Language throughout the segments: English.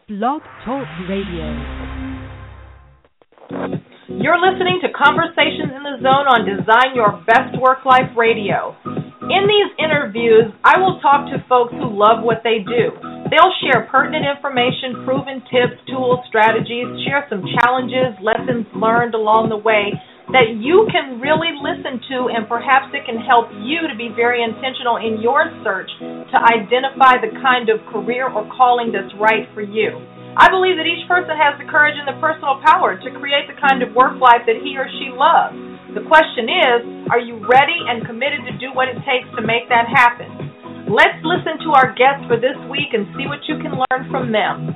Blog Talk Radio. You're listening to Conversations in the Zone on Design Your Best Work Life Radio. In these interviews, I will talk to folks who love what they do. They'll share pertinent information, proven tips, tools, strategies, share some challenges, lessons learned along the way that you can really listen to, and perhaps it can help you to be very intentional in your search to identify the kind of career or calling that's right for you. I believe that each person has the courage and the personal power to create the kind of work life that he or she loves. The question is, are you ready and committed to do what it takes to make that happen? Let's listen to our guests for this week and see what you can learn from them.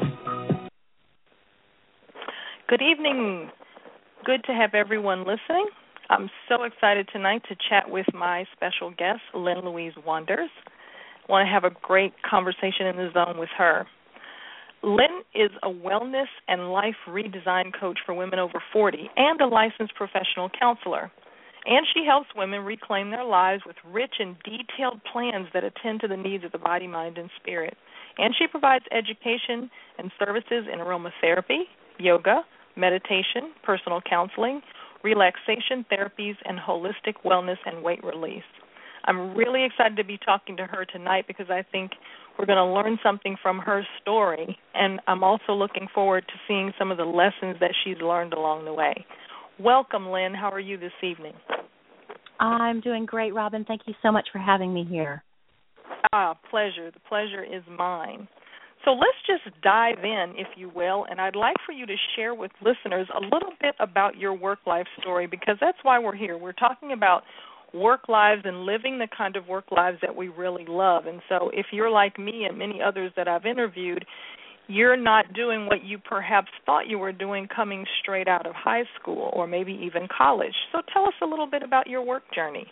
Good evening. Good to have everyone listening. I'm so excited tonight to chat with my special guest, Lynn Louise Wanders. I want to have a great conversation in the zone with her. Lynn is a wellness and life redesign coach for women over 40 and a licensed professional counselor. And she helps women reclaim their lives with rich and detailed plans that attend to the needs of the body, mind, and spirit. And she provides education and services in aromatherapy, yoga, meditation, personal counseling, relaxation therapies, and holistic wellness and weight release. I'm really excited to be talking to her tonight because I think we're going to learn something from her story, and I'm also looking forward to seeing some of the lessons that she's learned along the way. Welcome, Lynn. How are you this evening? I'm doing great, Robin. Thank you so much for having me here. Pleasure. The pleasure is mine. So let's just dive in, if you will, and I'd like for you to share with listeners a little bit about your work-life story, because that's why we're here. We're talking about work lives and living the kind of work lives that we really love. And so if you're like me and many others that I've interviewed, you're not doing what you perhaps thought you were doing coming straight out of high school or maybe even college. So tell us a little bit about your work journey.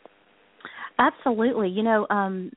Absolutely. You know,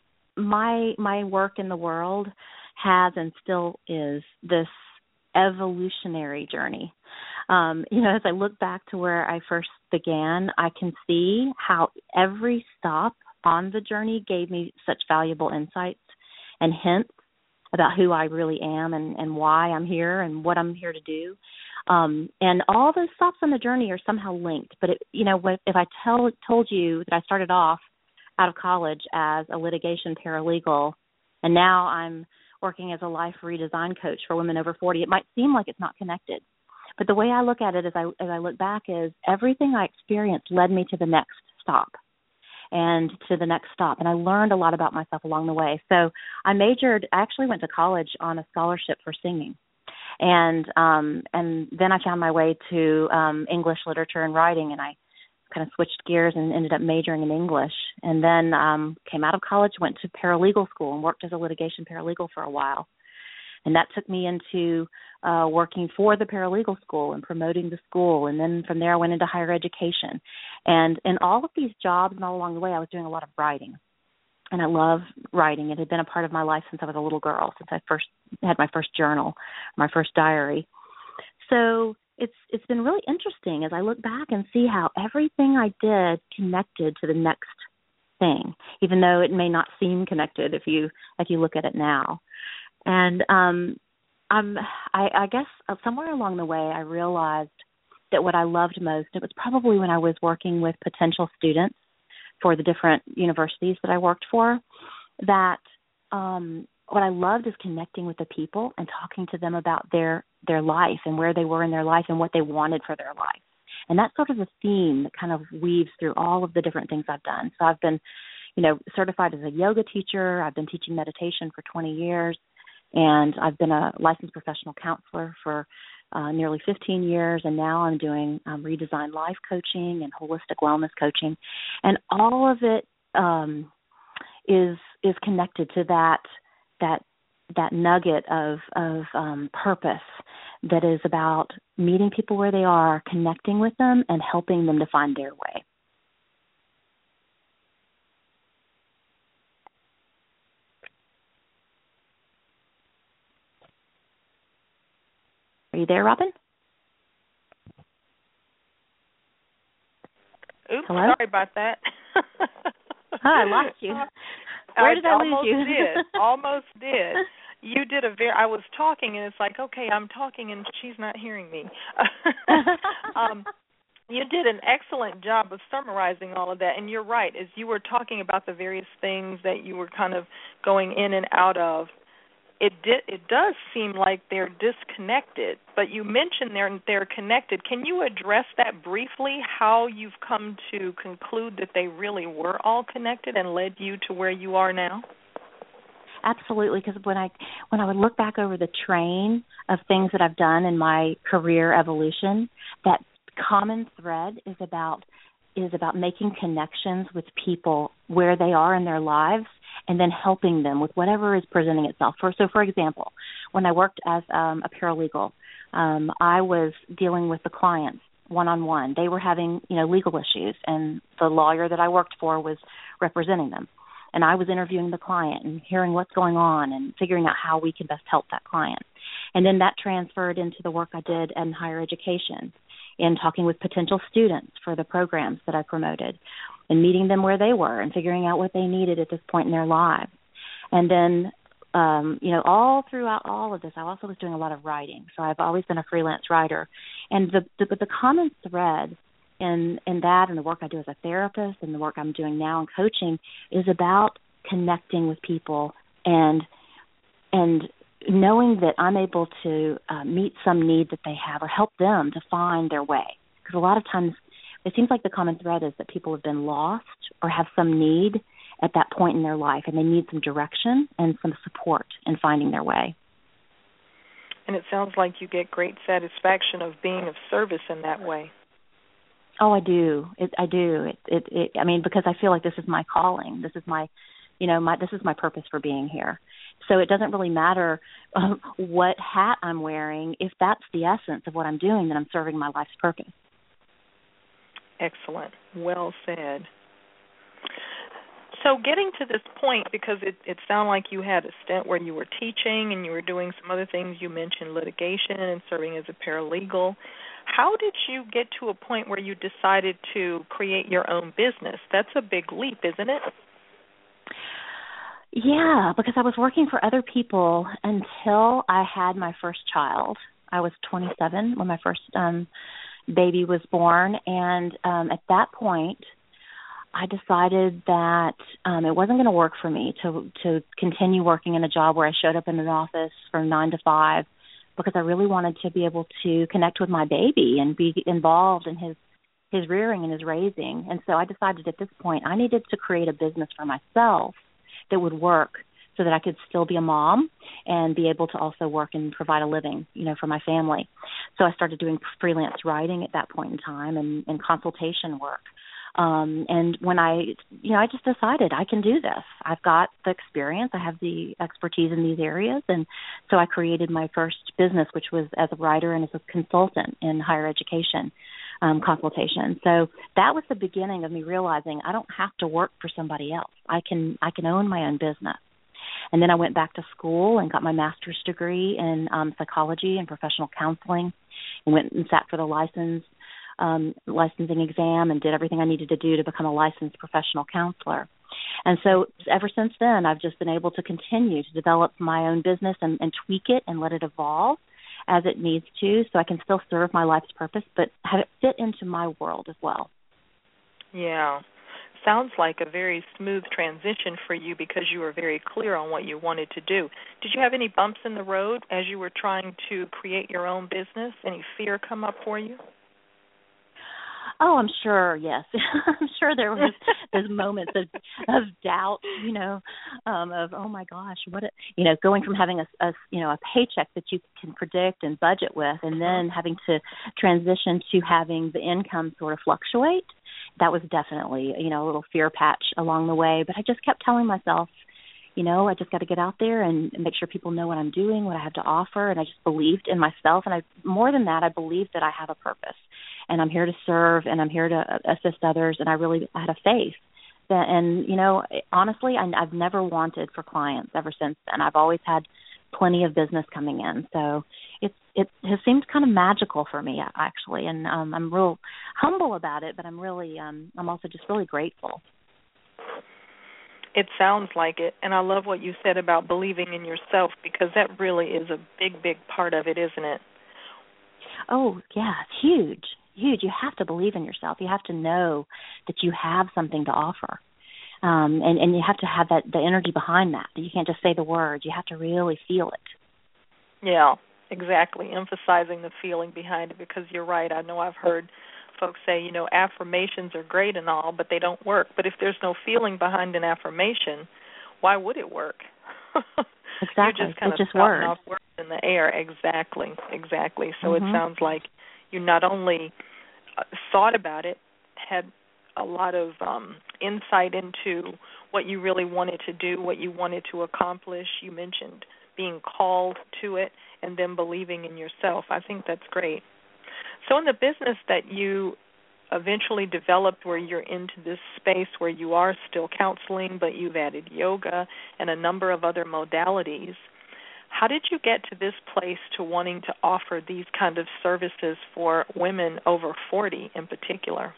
my work in the world has and still is this evolutionary journey. As I look back to where I first began, I can see how every stop on the journey gave me such valuable insights and hints about who I really am and why I'm here and what I'm here to do. And all those stops on the journey are somehow linked. But, if I told you that I started off out of college as a litigation paralegal and now I'm working as a life redesign coach for women over 40, it might seem like it's not connected. But the way I look at it as I look back is everything I experienced led me to the next stop and to the next stop. And I learned a lot about myself along the way. So I actually went to college on a scholarship for singing. And then I found my way to English literature and writing, and I kind of switched gears and ended up majoring in English. And then came out of college, went to paralegal school and worked as a litigation paralegal for a while. And that took me into working for the paralegal school and promoting the school. And then from there I went into higher education. And in all of these jobs and all along the way, I was doing a lot of writing. And I love writing. It had been a part of my life since I was a little girl, since I first had my first journal, my first diary. So it's been really interesting as I look back and see how everything I did connected to the next thing, even though it may not seem connected if you look at it now. And I guess somewhere along the way I realized that what I loved most, it was probably when I was working with potential students for the different universities that I worked for, that what I loved is connecting with the people and talking to them about their life and where they were in their life and what they wanted for their life. And that's sort of a theme that kind of weaves through all of the different things I've done. So I've been, certified as a yoga teacher. I've been teaching meditation for 20 years. And I've been a licensed professional counselor for nearly 15 years, and now I'm doing redesign life coaching and holistic wellness coaching. And all of it is connected to that nugget of purpose that is about meeting people where they are, connecting with them, and helping them to find their way. Are you there, Robin? Oops, Hello? Sorry about that. I lost you. Where did I lose you? Almost did. You did I was talking, and it's like, okay, I'm talking, and she's not hearing me. You did an excellent job of summarizing all of that, and you're right. As you were talking about the various things that you were kind of going in and out of, it does seem like they're disconnected, but you mentioned they're connected. Can you address that briefly, how you've come to conclude that they really were all connected and led you to where you are now? Absolutely, because when I would look back over the train of things that I've done in my career evolution, that common thread is about making connections with people where they are in their lives and then helping them with whatever is presenting itself. For example, when I worked as a paralegal, I was dealing with the clients one-on-one. They were having, legal issues, and the lawyer that I worked for was representing them. And I was interviewing the client and hearing what's going on and figuring out how we can best help that client. And then that transferred into the work I did in higher education, in talking with potential students for the programs that I promoted and meeting them where they were and figuring out what they needed at this point in their lives. And then, all throughout all of this, I also was doing a lot of writing. So I've always been a freelance writer. And the common thread in that and the work I do as a therapist and the work I'm doing now in coaching is about connecting with people and knowing that I'm able to meet some need that they have or help them to find their way. Because a lot of times it seems like the common thread is that people have been lost or have some need at that point in their life, and they need some direction and some support in finding their way. And it sounds like you get great satisfaction of being of service in that way. Oh, I do. I do. Because I feel like this is my calling. This is my purpose for being here. So it doesn't really matter what hat I'm wearing. If that's the essence of what I'm doing, then I'm serving my life's purpose. Excellent. Well said. So getting to this point, because it sounded like you had a stint where you were teaching and you were doing some other things. You mentioned litigation and serving as a paralegal. How did you get to a point where you decided to create your own business? That's a big leap, isn't it? Yeah, because I was working for other people until I had my first child. I was 27 when my first baby was born, and at that point, I decided that it wasn't going to work for me to continue working in a job where I showed up in an office from 9 to 5, because I really wanted to be able to connect with my baby and be involved in his rearing and his raising. And so I decided at this point I needed to create a business for myself that would work so that I could still be a mom and be able to also work and provide a living, for my family. So I started doing freelance writing at that point in time and consultation work. And when I just decided I can do this. I've got the experience. I have the expertise in these areas. And so I created my first business, which was as a writer and as a consultant in higher education consultation. So that was the beginning of me realizing I don't have to work for somebody else. I can own my own business. And then I went back to school and got my master's degree in psychology and professional counseling, and went and sat for the licensing exam and did everything I needed to do to become a licensed professional counselor. And so ever since then, I've just been able to continue to develop my own business and tweak it and let it evolve as it needs to, so I can still serve my life's purpose, but have it fit into my world as well. Yeah. Sounds like a very smooth transition for you because you were very clear on what you wanted to do. Did you have any bumps in the road as you were trying to create your own business? Any fear come up for you? Oh, I'm sure, yes. I'm sure there was those moments of doubt, of, oh my gosh, going from having a paycheck that you can predict and budget with, and then having to transition to having the income sort of fluctuate. That was definitely, a little fear patch along the way. But I just kept telling myself, I just got to get out there and make sure people know what I'm doing, what I have to offer. And I just believed in myself. And more than that, I believed that I have a purpose. And I'm here to serve, and I'm here to assist others. And I really had a faith. And, honestly, I've never wanted for clients ever since then. I've always had plenty of business coming in. So it has seemed kind of magical for me, actually. And I'm real humble about it, but I'm also just really grateful. It sounds like it, and I love what you said about believing in yourself, because that really is a big, big part of it, isn't it? Oh, yeah, it's huge, huge. You have to believe in yourself. You have to know that you have something to offer. And you have to have the energy behind that. You can't just say the words. You have to really feel it. Yeah, exactly. Emphasizing the feeling behind it, because you're right. I know I've heard folks say, affirmations are great and all, but they don't work. But if there's no feeling behind an affirmation, why would it work? Exactly. You're just kind it's of just spouting words. off words in the air. Exactly. So Mm-hmm. it sounds like you not only thought about it, had a lot of insight into what you really wanted to do, what you wanted to accomplish. You mentioned being called to it, and then believing in yourself. I think that's great. So in the business that you eventually developed, where you're into this space where you are still counseling, but you've added yoga and a number of other modalities, how did you get to this place to wanting to offer these kind of services for women over 40 in particular?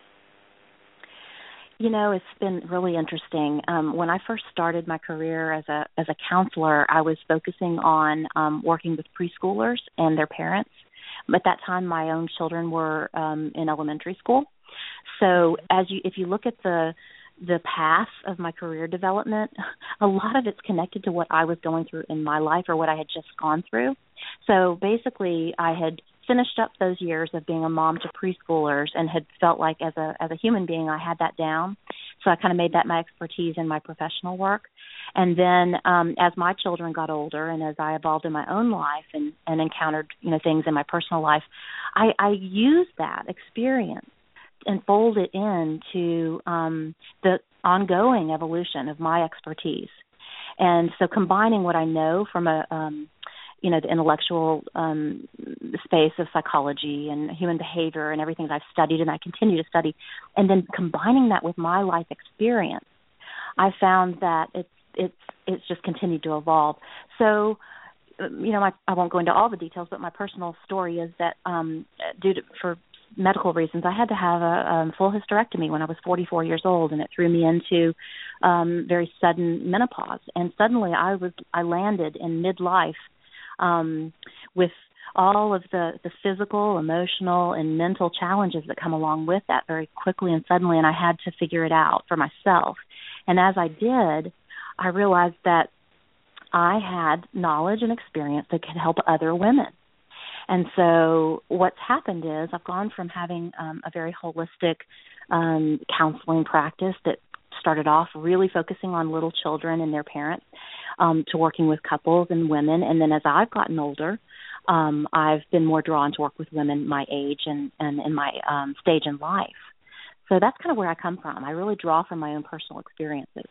It's been really interesting. When I first started my career as a counselor, I was focusing on working with preschoolers and their parents. At that time, my own children were in elementary school. So if you look at the path of my career development, a lot of it's connected to what I was going through in my life or what I had just gone through. So basically, I had finished up those years of being a mom to preschoolers and had felt like as a human being I had that down. So I kind of made that my expertise in my professional work. And then as my children got older and as I evolved in my own life and encountered things in my personal life, I used that experience and fold it into the ongoing evolution of my expertise. And so combining what I know from the intellectual space of psychology and human behavior and everything that I've studied and I continue to study, and then combining that with my life experience, I found that it's just continued to evolve. So, I won't go into all the details, but my personal story is that for medical reasons, I had to have a full hysterectomy when I was 44 years old, and it threw me into very sudden menopause. And suddenly I landed in midlife with all of the physical, emotional, and mental challenges that come along with that very quickly and suddenly, and I had to figure it out for myself. And as I did, I realized that I had knowledge and experience that could help other women. And so what's happened is I've gone from having a very holistic counseling practice that started off really focusing on little children and their parents to working with couples and women. And then as I've gotten older, I've been more drawn to work with women my age and in my stage in life. So that's kind of where I come from. I really draw from my own personal experiences.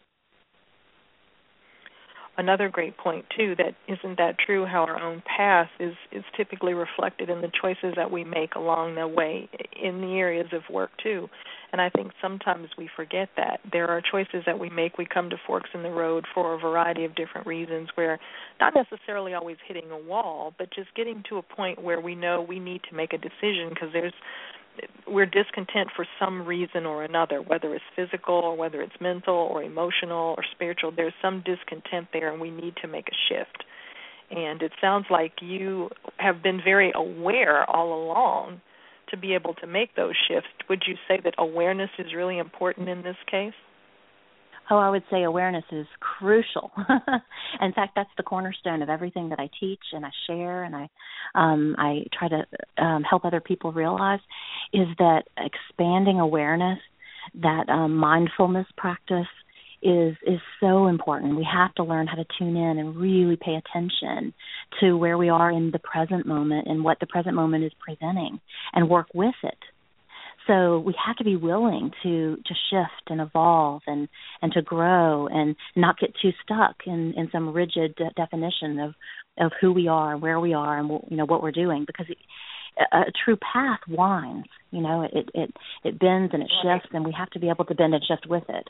Another great point, too, that isn't that true how our own path is typically reflected in the choices that we make along the way in the areas of work, too. And I think sometimes we forget that. There are choices that we make. We come to forks in the road for a variety of different reasons where not necessarily always hitting a wall, but just getting to a point where we know we need to make a decision because we're discontent for some reason or another, whether it's physical or whether it's mental or emotional or spiritual. There's some discontent there, and we need to make a shift. And it sounds like you have been very aware all along to be able to make those shifts. Would you say that awareness is really important in this case? Oh, I would say awareness is crucial. In fact, that's the cornerstone of everything that I teach and I share and I try to help other people realize is that expanding awareness, that mindfulness practice is so important. We have to learn how to tune in and really pay attention to where we are in the present moment and what the present moment is presenting and work with it. So we have to be willing to shift and evolve and to grow and not get too stuck in some rigid definition of who we are, where we are, and what we're doing. Because a true path winds. It bends and it shifts, and we have to be able to bend and shift with it.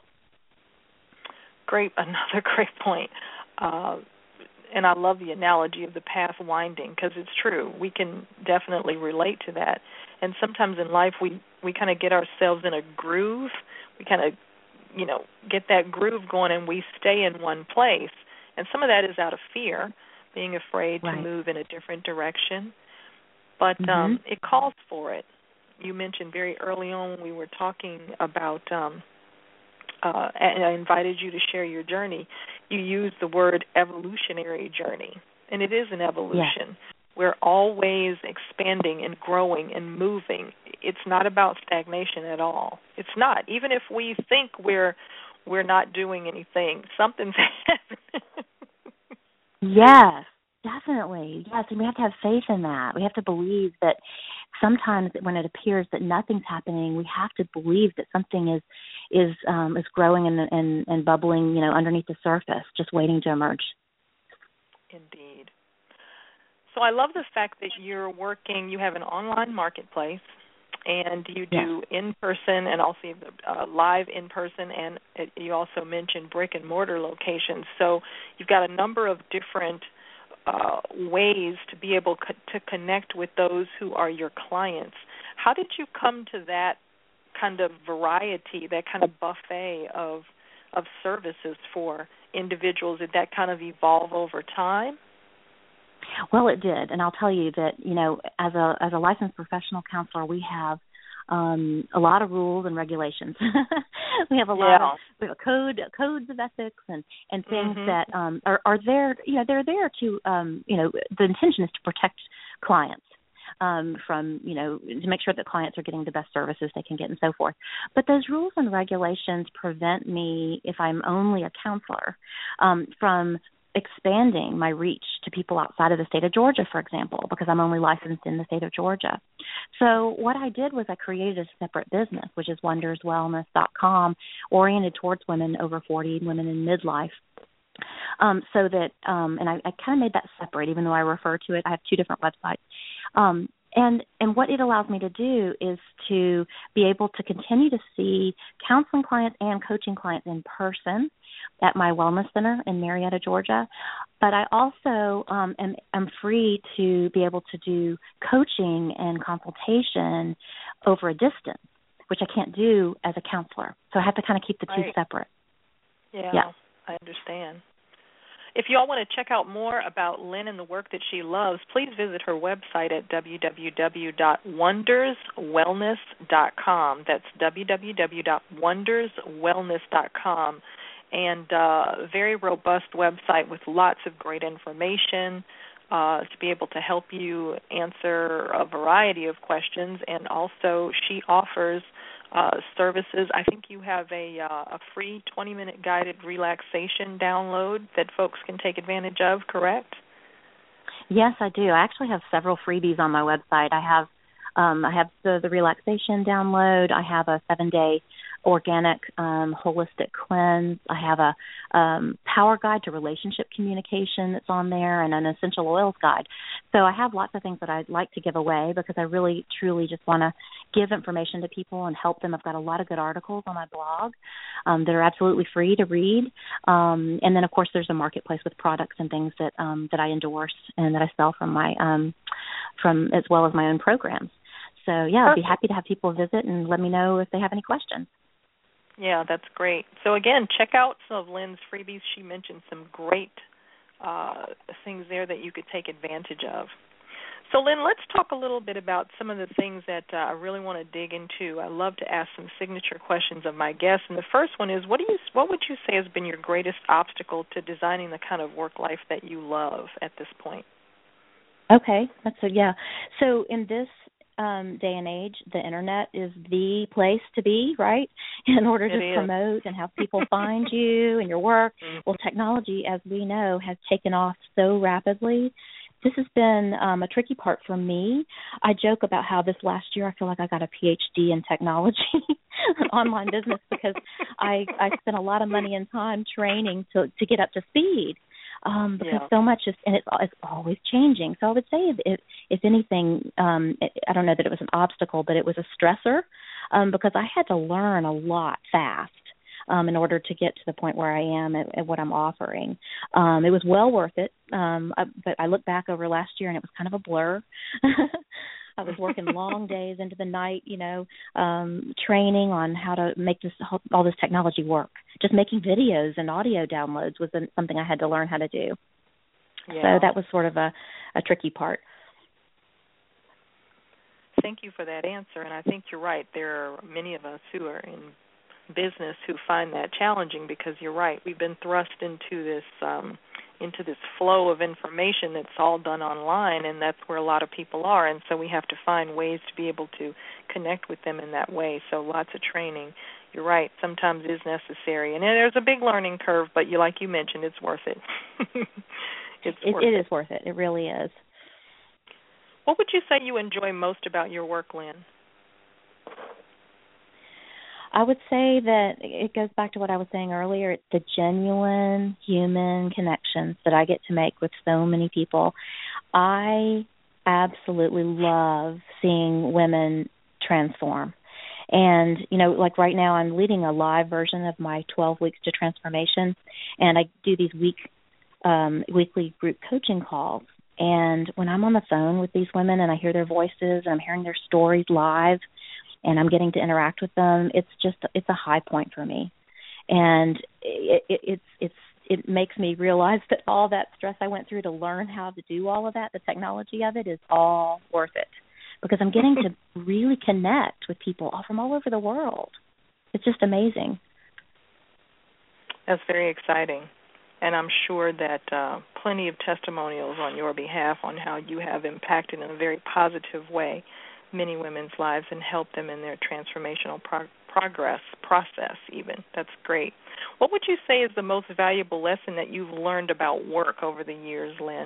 Another great point. And I love the analogy of the path winding because it's true. We can definitely relate to that. And sometimes in life we kind of get ourselves in a groove. We kind of get that groove going and we stay in one place. And some of that is out of fear, being afraid to move in a different direction. But it calls for it. You mentioned very early on when we were talking about, and I invited you to share your journey, you used the word evolutionary journey. And it is an evolution. Yes. We're always expanding and growing and moving. It's not about stagnation at all. It's not. Even if we think we're not doing anything, something's happening. Yes, definitely. Yes, and we have to have faith in that. We have to believe that sometimes when it appears that nothing's happening, we have to believe that something is growing and bubbling, underneath the surface, just waiting to emerge. Indeed. So I love the fact that you have an online marketplace, and you do in-person and also live in-person, and you also mentioned brick-and-mortar locations. So you've got a number of different ways to be able to connect with those who are your clients. How did you come to that kind of variety, that kind of buffet of services for individuals? Did that kind of evolve over time? Well, it did, and I'll tell you that as a licensed professional counselor, we have a lot of rules and regulations. We have we have codes of ethics and things that are there. They're there to the intention is to protect clients from to make sure that clients are getting the best services they can get and so forth. But those rules and regulations prevent me, if I'm only a counselor, from expanding my reach to people outside of the state of Georgia, for example, because I'm only licensed in the state of Georgia. So what I did was I created a separate business, which is wonderswellness.com, oriented towards women over 40, women in midlife. So that, and I kind of made that separate, even though I refer to it. I have two different websites. And what it allows me to do is to be able to continue to see counseling clients and coaching clients in person at my wellness center in Marietta, Georgia. But I also am free to be able to do coaching and consultation over a distance, which I can't do as a counselor. So I have to kind of keep the two separate. Yeah, I understand. If you all want to check out more about Lynn and the work that she loves, please visit her website at www.wonderswellness.com. That's www.wonderswellness.com. And a very robust website with lots of great information to be able to help you answer a variety of questions. And also she offers services. I think you have a free 20-minute guided relaxation download that folks can take advantage of, correct? Yes, I do. I actually have several freebies on my website. I have the relaxation download. I have a 7-day organic holistic cleanse. I have a power guide to relationship communication that's on there, and an essential oils guide. So I have lots of things that I'd like to give away because I really, truly just want to give information to people and help them. I've got a lot of good articles on my blog that are absolutely free to read. And then, of course, there's a marketplace with products and things that I endorse and that I sell from my from as well as my own programs. So, yeah, I'd be happy to have people visit and let me know if they have any questions. Yeah, that's great. So, again, check out some of Lynn's freebies. She mentioned some great things there that you could take advantage of. So, Lynn, let's talk a little bit about some of the things that I really want to dig into. I love to ask some signature questions of my guests. And the first one is, what would you say has been your greatest obstacle to designing the kind of work life that you love at this point? Okay, So in this day and age, the internet is the place to be, right? In order to promote and have people find you and your work. Well, technology, as we know, has taken off so rapidly. This has been a tricky part for me. I joke about how this last year I feel like I got a PhD in technology, online business, because I spent a lot of money and time training to get up to speed. Because so much is, and it's always changing. So I would say, if anything, I don't know that it was an obstacle, but it was a stressor because I had to learn a lot fast in order to get to the point where I am at what I'm offering. It was well worth it, but I look back over last year and it was kind of a blur. I was working long days into the night, training on how to make all this technology work. Just making videos and audio downloads was something I had to learn how to do. Yeah. So that was sort of a tricky part. Thank you for that answer, and I think you're right. There are many of us who are in business who find that challenging because you're right. We've been thrust into this flow of information that's all done online, and that's where a lot of people are, and so we have to find ways to be able to connect with them in that way. So lots of training, you're right, sometimes is necessary. And there's a big learning curve, but like you mentioned, it's worth it. It is worth it. It really is. What would you say you enjoy most about your work, Lynn? I would say that it goes back to what I was saying earlier. It's the genuine human connections that I get to make with so many people. I absolutely love seeing women transform. And, like right now I'm leading a live version of my 12 Weeks to Transformation, and I do these weekly group coaching calls. And when I'm on the phone with these women and I hear their voices and I'm hearing their stories live and I'm getting to interact with them, it's a high point for me. And it makes me realize that all that stress I went through to learn how to do all of that, the technology of it, is all worth it, because I'm getting to really connect with people from all over the world. It's just amazing. That's very exciting. And I'm sure that plenty of testimonials on your behalf on how you have impacted in a very positive way many women's lives and helped them in their transformational process even. That's great. What would you say is the most valuable lesson that you've learned about work over the years, Lynn?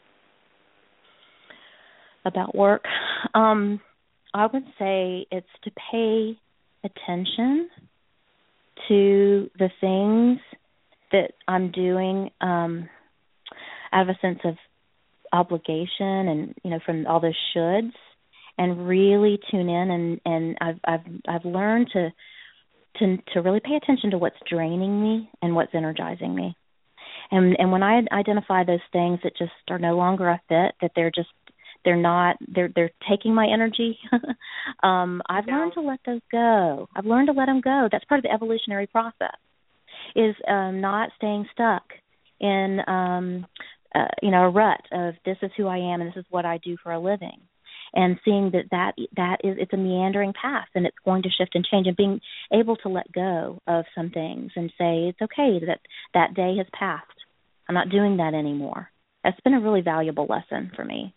About work? I would say it's to pay attention to the things that I'm doing out of a sense of obligation and from all those shoulds, and really tune in and I've learned to really pay attention to what's draining me and what's energizing me. And when I identify those things that just are no longer a fit, that they're taking my energy, I've learned to let those go. I've learned to let them go. That's part of the evolutionary process, is not staying stuck in a rut of this is who I am and this is what I do for a living, and seeing that is, it's a meandering path and it's going to shift and change, and being able to let go of some things and say it's okay that day has passed. I'm not doing that anymore. That's been a really valuable lesson for me.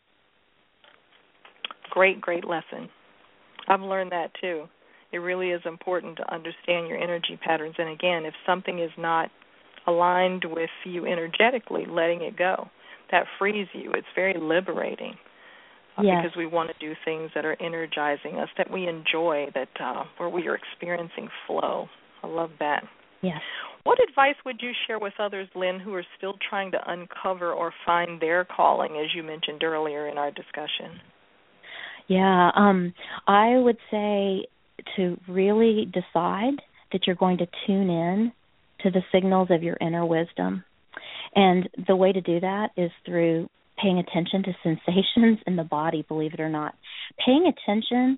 Great lesson. I've learned that too. It really is important to understand your energy patterns. And again, if something is not aligned with you energetically, letting it go, that frees you. It's very liberating. Yes. Because we want to do things that are energizing us, that we enjoy, that where we are experiencing flow. I love that. Yes. What advice would you share with others, Lynn, who are still trying to uncover or find their calling, as you mentioned earlier in our discussion? Yeah, I would say to really decide that you're going to tune in to the signals of your inner wisdom. And the way to do that is through paying attention to sensations in the body, believe it or not. Paying attention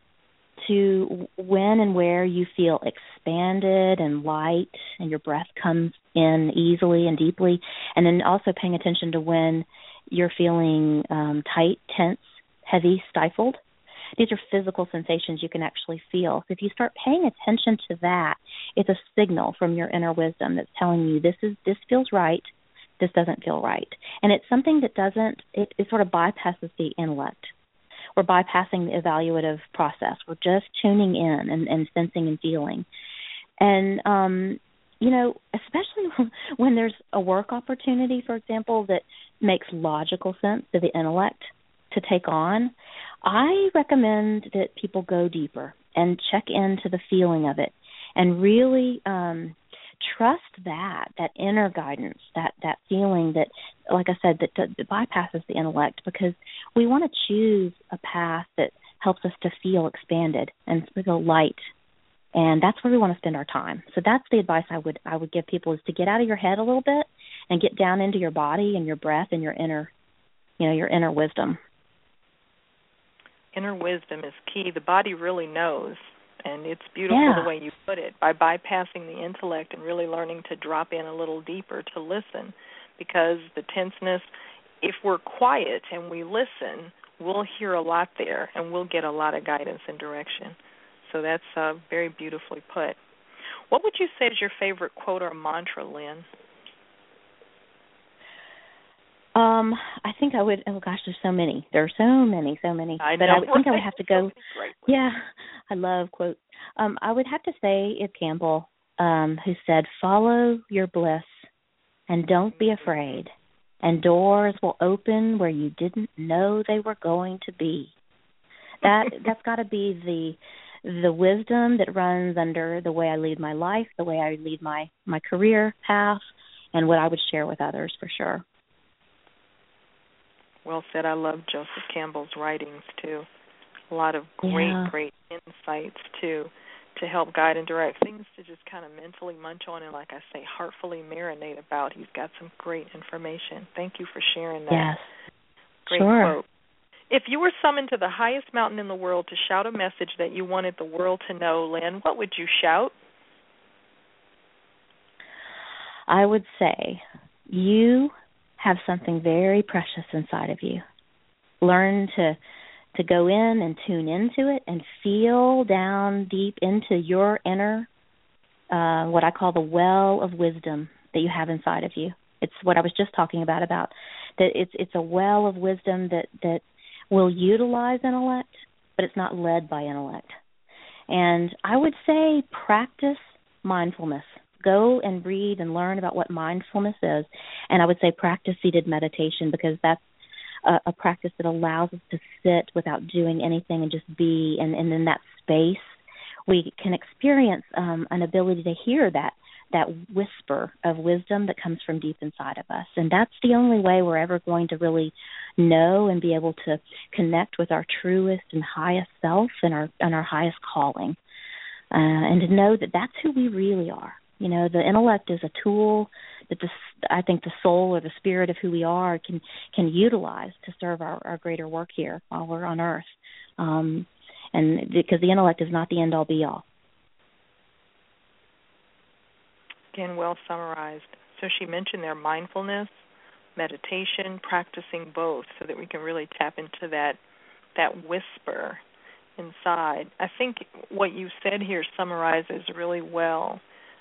to when and where you feel expanded and light and your breath comes in easily and deeply, and then also paying attention to when you're feeling tight, tense, heavy, stifled. These are physical sensations you can actually feel. So if you start paying attention to that, it's a signal from your inner wisdom that's telling you this feels right, this doesn't feel right. And it's something that it sort of bypasses the intellect. We're bypassing the evaluative process. We're just tuning in and sensing and feeling. And, especially when there's a work opportunity, for example, that makes logical sense to the intellect to take on, I recommend that people go deeper and check into the feeling of it and really trust that inner guidance, that feeling that, like I said, that bypasses the intellect, because we want to choose a path that helps us to feel expanded and feel light. And that's where we want to spend our time. So that's the advice I would give people, is to get out of your head a little bit and get down into your body and your breath and your inner wisdom. inner wisdom is key. The body really knows, and it's beautiful the way you put it, by bypassing the intellect and really learning to drop in a little deeper to listen, because the tenseness, if we're quiet and we listen, we'll hear a lot there, and we'll get a lot of guidance and direction. So that's very beautifully put. What would you say is your favorite quote or mantra, Lynn? I think I would, oh gosh, there's so many. There are so many. I but know. I think I would have to go, I love quotes. I would have to say it's Campbell, who said, follow your bliss and don't be afraid, and doors will open where you didn't know they were going to be. That's got to be the wisdom that runs under the way I lead my life, the way I lead my career path, and what I would share with others for sure. Well said. I love Joseph Campbell's writings, too. A lot of great insights, too, to help guide and direct. Things to just kind of mentally munch on and, like I say, heartfully marinate about. He's got some great information. Thank you for sharing that. Yes. Great quote. If you were summoned to the highest mountain in the world to shout a message that you wanted the world to know, Lynn, what would you shout? I would say, you have something very precious inside of you. Learn to go in and tune into it and feel down deep into your inner, what I call the well of wisdom that you have inside of you. It's what I was just talking about that it's a well of wisdom that will utilize intellect, but it's not led by intellect. And I would say practice mindfulness. Go and read and learn about what mindfulness is. And I would say practice seated meditation, because that's a practice that allows us to sit without doing anything and just be. And in that space, we can experience an ability to hear that whisper of wisdom that comes from deep inside of us. And that's the only way we're ever going to really know and be able to connect with our truest and highest self and our highest calling. And to know that that's who we really are. You know, the intellect is a tool that I think the soul or the spirit of who we are can utilize to serve our greater work here while we're on earth. And because the intellect is not the end-all, be-all. Again, well summarized. So she mentioned there mindfulness, meditation, practicing both so that we can really tap into that whisper inside. I think what you said here summarizes really well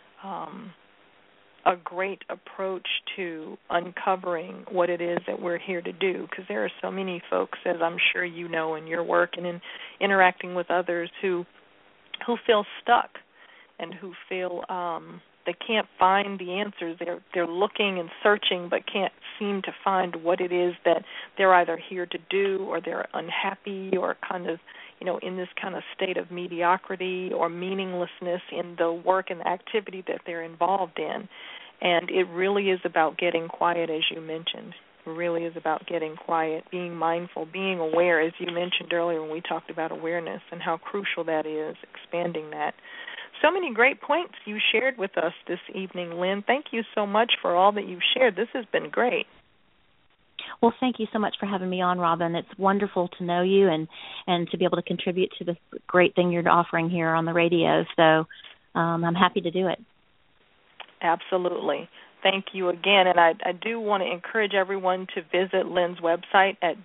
a great approach to uncovering what it is that we're here to do, because there are so many folks, as I'm sure you know in your work and in interacting with others, who feel stuck and who feel they can't find the answers. They're looking and searching but can't seem to find what it is that they're either here to do, or they're unhappy, or kind of, you know, in this kind of state of mediocrity or meaninglessness in the work and the activity that they're involved in. And it really is about getting quiet, as you mentioned. It really is about getting quiet, being mindful, being aware, as you mentioned earlier when we talked about awareness and how crucial that is, expanding that. So many great points you shared with us this evening, Lynn. Thank you so much for all that you've shared. This has been great. Well, thank you so much for having me on, Robin. It's wonderful to know you and to be able to contribute to this great thing you're offering here on the radio. So I'm happy to do it. Absolutely. Thank you again. And I do want to encourage everyone to visit Lynn's website at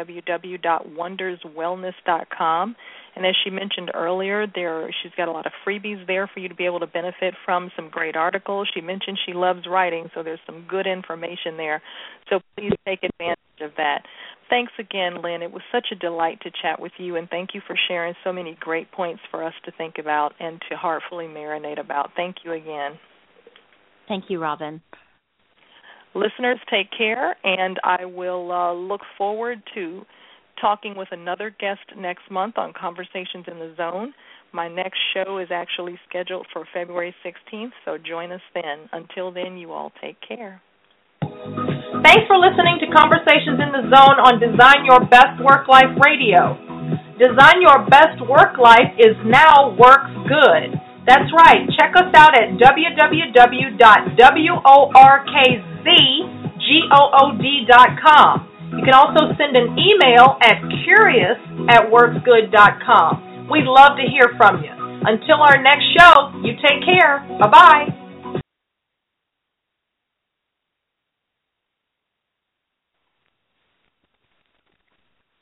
www.wonderswellness.com. And as she mentioned earlier, she's got a lot of freebies there for you to be able to benefit from, some great articles. She mentioned she loves writing, so there's some good information there. So please take advantage of that. Thanks again, Lynn. It was such a delight to chat with you, and thank you for sharing so many great points for us to think about and to heartfully marinate about. Thank you again. Thank you, Robin. Listeners, take care, and I will look forward to talking with another guest next month on Conversations in the Zone. My next show is actually scheduled for February 16th, so join us then. Until then, you all take care. Thanks for listening to Conversations in the Zone on Design Your Best Work Life Radio. Design Your Best Work Life is now Works Good. That's right. Check us out at www.workzgood.com. You can also send an email at curious@worksgood.com. We'd love to hear from you. Until our next show, you take care. Bye-bye.